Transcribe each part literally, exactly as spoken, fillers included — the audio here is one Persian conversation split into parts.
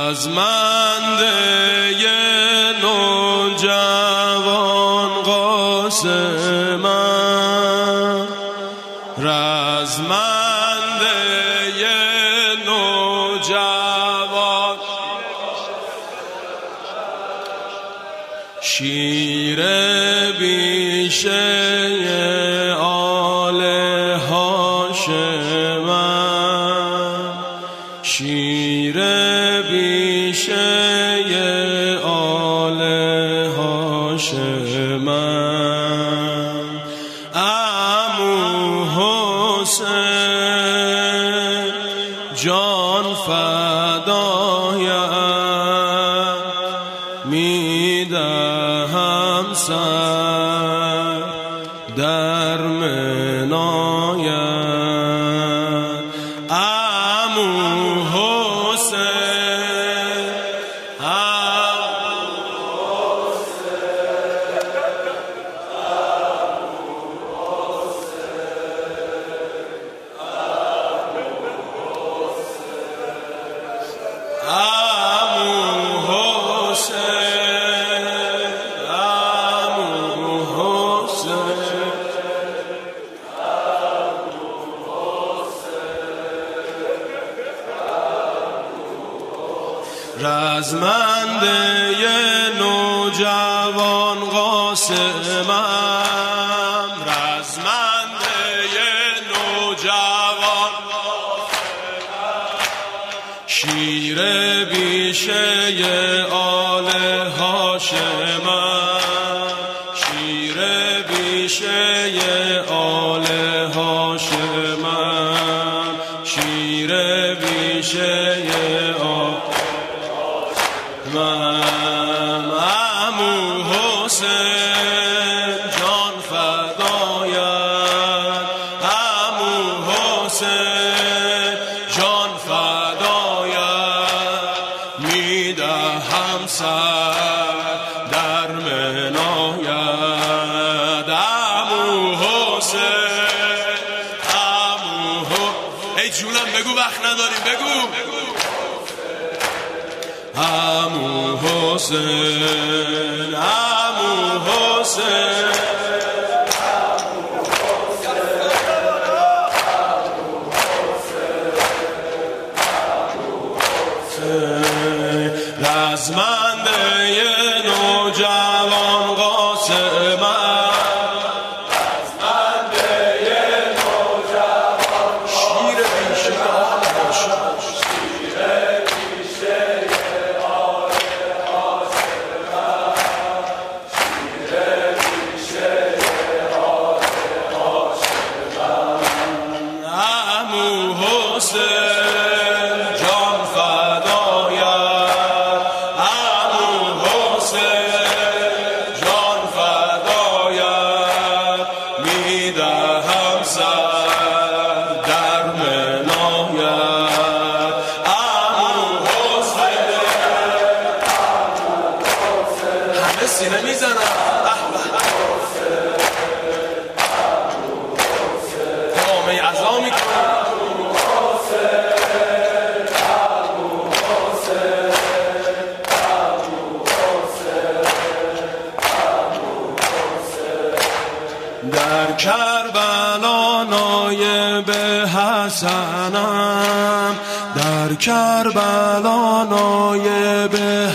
رزمنده نوجوان قاسمم، رزمنده نوجوان، شیر بیشه آل هاشمم، شیر بیشه آل هاشمم، عمو حسین جان فدایم، میدهم سر در منایت، عمو حسین، عمو حسین، عمو حسین، عمو حسین، رزمنده نوجوان قاسمم، رزمنده نوجوان قاسمم، شیر بیشه آل هاشمم، شیر بیشه آل هاشمم، شیر بیشه آل من، عمو حسین جان فدایم، عمو حسین جان فدایم، میدهم سر در منایت، عمو حسین، عمو حسین، ای جونم بگو وقت نداریم، بگو عمو حسین، عمو حسین، رزمنده نوجوان قاسمم، رزمنده نوجوان، شیر بیشه آل هاشمم، شیر بیشه آل هاشمم، شیر بیشه آل هاشمم، عمو حسین جان فدایم، عمو حسین جان فدایم، میدهم سر در منایت، عمو حسین، عمو حسین، همه سینه میزنن، امامه عزا میکنن، در کربلا نایب حسنم، در کربلا نایب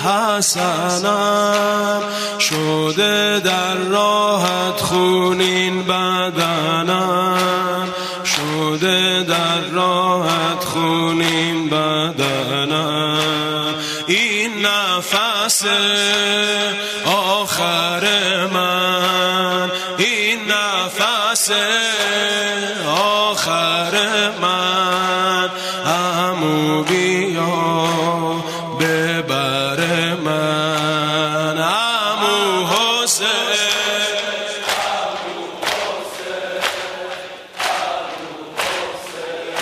حسنم، شده در راحت خونین بدنم، شده در راحت خونین بدنم، این نفس آخر من، این نفس آخر من، عمو بیا ببر من، عمو حسین، عمو حسین، عمو حسین،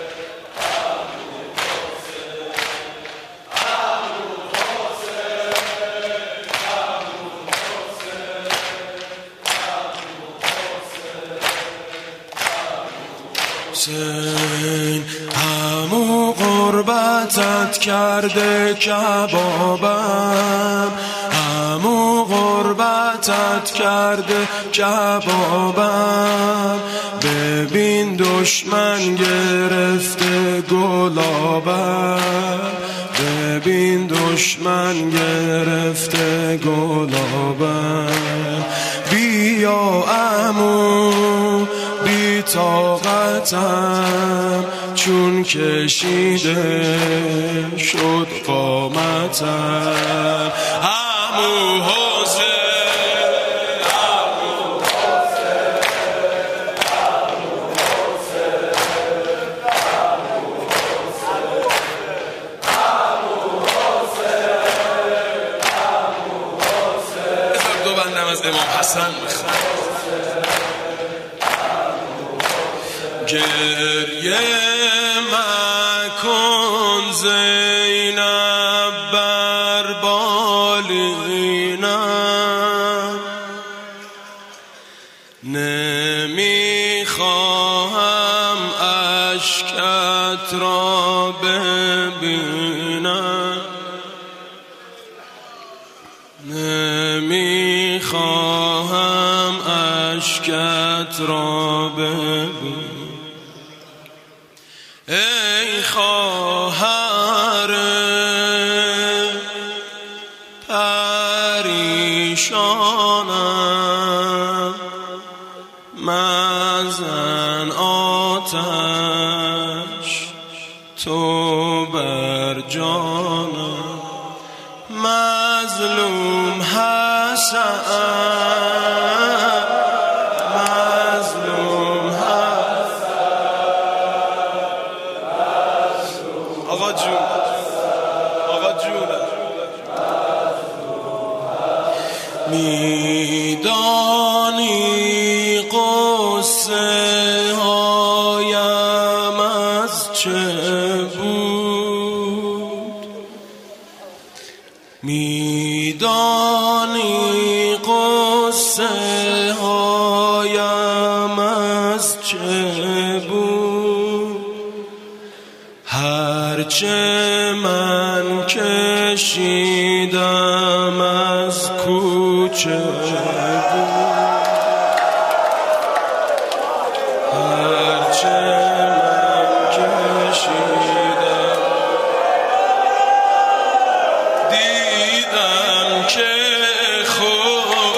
عمو حسین، عمو حسین، حسین، عمو قربت غربتت کرده کبابم، همو غربتت کرده کبابم. ببین دشمن گرفته گلابم، ببین دشمن گرفته گلابم. بیا عمو بی طاقتم، چون کشیده شد قامتم. عمو حسین، عمو حسین، عمو حسین، عمو حسین، عمو حسین، عمو حسین. بذار دو بندم از امام حسن بخوام. گریه مکن زینب بر بالینم، نمیخواهم اشکت را ببینم، نمیخواهم اشکت را ببینم. ای خواهر پریشانم، مزن آتش تو بر جانم. مظلوم حسن، آقا جون، آقا جون، میدانی قصه هایم از چه بود، میدانی قصه هایم از چه بود. هرچه من کشیدم از کوچه بود، هرچه من کشیدم دیدم که خود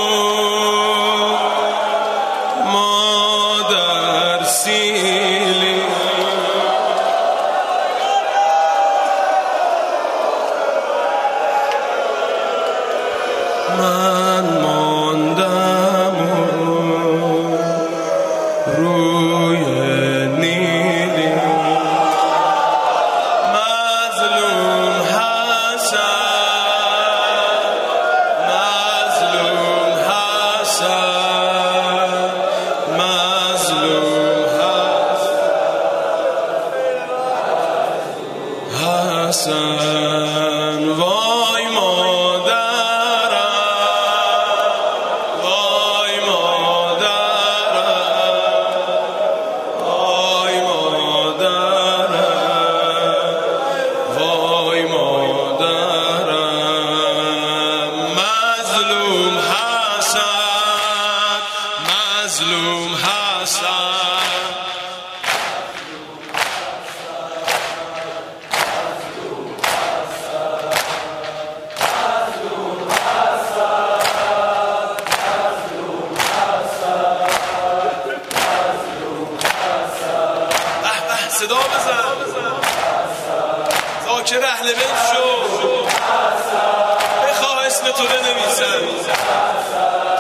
مادر سیلی. من ماندم روی نیلی. مظلوم حسن، مظلوم حسن، مظلوم حسن. وای مادرم، وای مادرم، وای مادرم، وای مادرم. مظلوم حسن، مظلوم حسن. صدا بزن، ذاکر اهل بیت شو، بخواه اسم تو بنویسم.